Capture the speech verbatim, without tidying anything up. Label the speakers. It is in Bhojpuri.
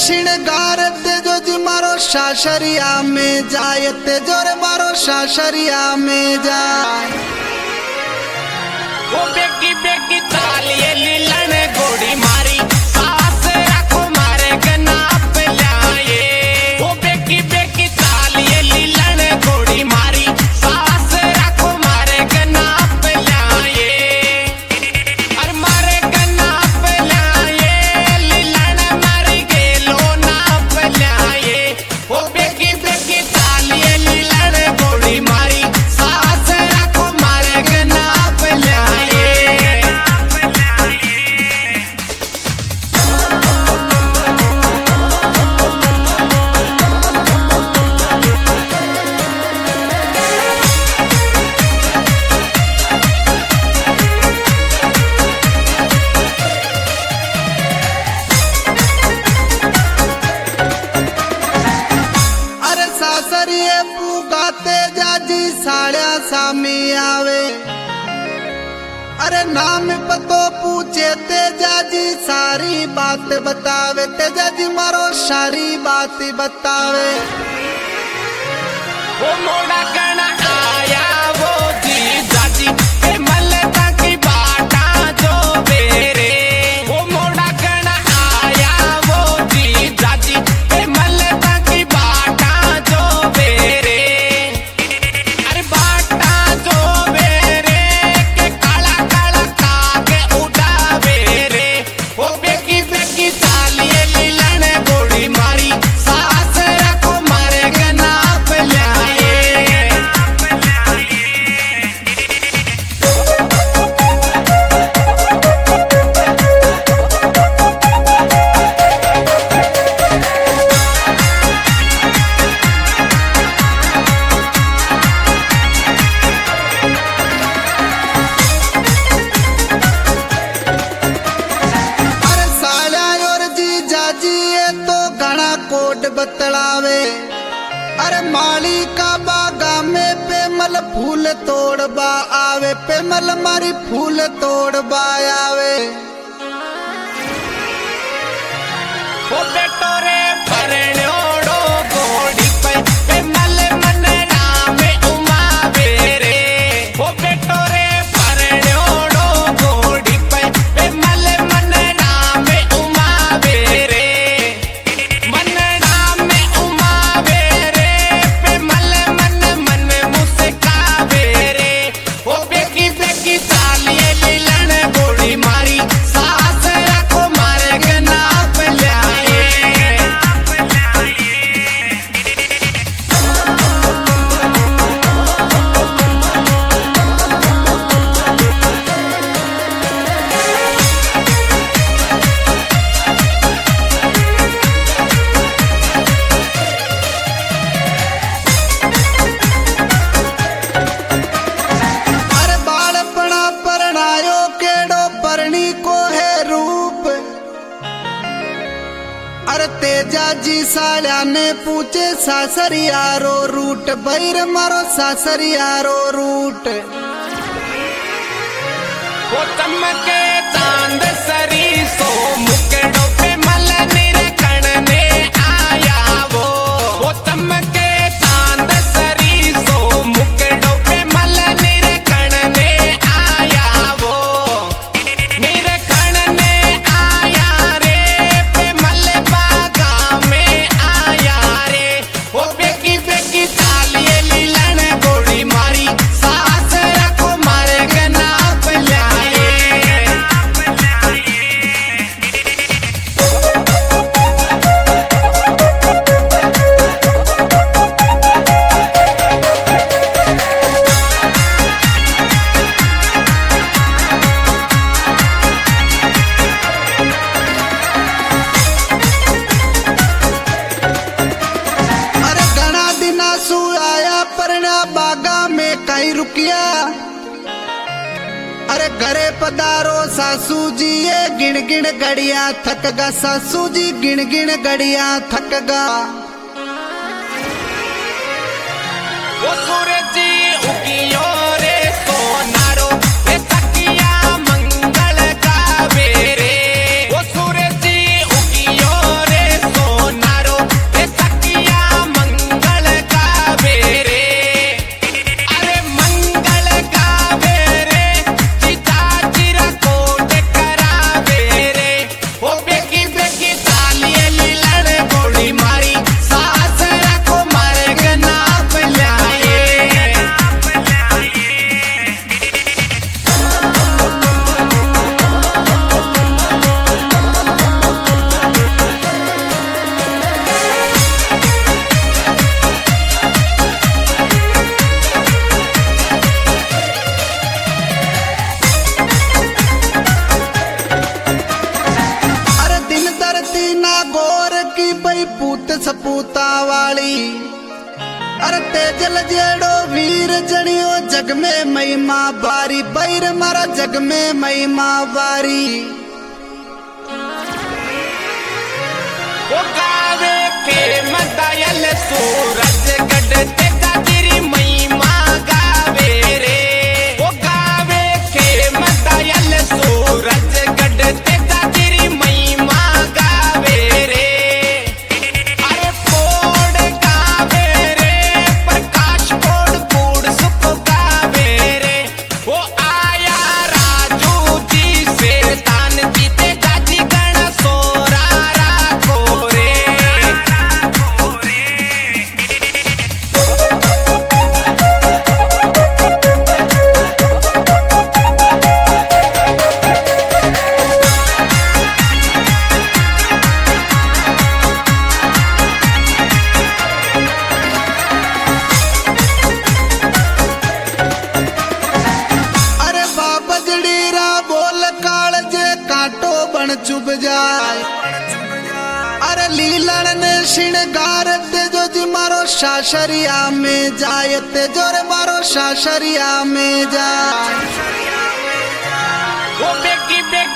Speaker 1: श्रृंगार तेजो जी मारो सासरिया में जाए तेजो रे मारो सासरिया में जाए।
Speaker 2: वो बेकी बेकी तालिये लीलन गोड़ी मारी सास रखो मारे गना पे लाए। वो बेकी बेकी तालिये लीलन गोड़ी मारी सास रखो मारे गना पे लाए। अरे मारे गना पे लाए लीलन मारी गेलो ना पे लाए। वो बेकी बेकी तालिये लीलन गोड़ी मारी सास रखो मारे गना पे लाए।
Speaker 1: अरे सासरिये पुगाते जाजी साड़िया सामी आवे। अरे नाम पतो पूछे तेजा जी सारी बात बतावे तेजा जी मारो सारी बात बतावे।
Speaker 2: वो मोड़ा गणा आया वो जी जाजी के मलता की बाटा जो बेरे। वो मोड़ा गणा आया वो जी जाजी के मलता की बाटा जो बेरे। अरे बाटा जो बेरे के काला काला काके उड़ा बेरे। वो बेकी बेकी तालिये लीलन गोड़ी मारी सास रखो मारे गना पे लाए।
Speaker 1: अरे साला और जी जाजी ये तो घना कोड बतलावे। अरे माली का बागा में पेमल फूल तोड़बा आवे पेमल मारी फूल तोड़बा आवे।
Speaker 2: वो बेटो रे परण्योड़ो गोड़ी पे पेमल मन रामे उमा बेरे। वो बेटो रे परण्योड़ो गोड़ी पे पेमल मन रामे उमा बेरे। मन रामे उमा बेरे पेमल मन मन मुस्का बेरे। वो बेकी बेकी तालिये लीलन गोड़ी मारी सास रखो मारे गना पे लाए।
Speaker 1: अरे बालपना परणायो केड़ो परणी को है रूप। अरे तेजा जी साल्या ने पूछे सासरियारो रूट बैर मारो सासरियारो रूट।
Speaker 2: वो चमके चांद सरी सो मुकेड़ो पे मल निरखण ने आया वो। वो चमके चांद सरी सो मुकेड़ो पे मल निरखण ने आया वो। निरखण ने आया रे पे मल बागा में आया रे। वो बेकी बेकी तालिये लीलन गोड़ी मारी सास रखो मारे गना पे लाए।
Speaker 1: अरे घना दिना सु आया परना बागा में कहीं रुकिया। अरे घरे पधारो सासू जी ये गिण गिण गड़िया थक गा सासू जी गिण गिण गड़िया थक गा।
Speaker 2: वो सूरज उगियो रे सोनारो ये तकिया मंगल का बेरे। वो सूरज उगियो रे सो
Speaker 1: जोता वाली। अरे तेजल जेड़ो वीर जनियो जग में महिमा बारी, बैर मारा जग में महिमा बारी।
Speaker 2: वो गावे के मदायल सूरज गढ़ते तेरी महिमा गावे रे। वो गावे के मदायल सूरज गढ़ते तेरी महिमा गावे रे। अरे कोड गावे रे प्रकाश कोड कूड़ सुख गावे रे। वो आया राजू जी से तान जीते गाजी गण सोरा राखो रे।
Speaker 1: अरे बाबा जड़ीरा बोल काल जे कांटो बन चुभ जाए। अरे लीलन ने श्रृंगार ते जो जी मारो शाशरिया में जाए, ते जोर मारो शाशरिया में जाए।
Speaker 2: वो बेकी बेकी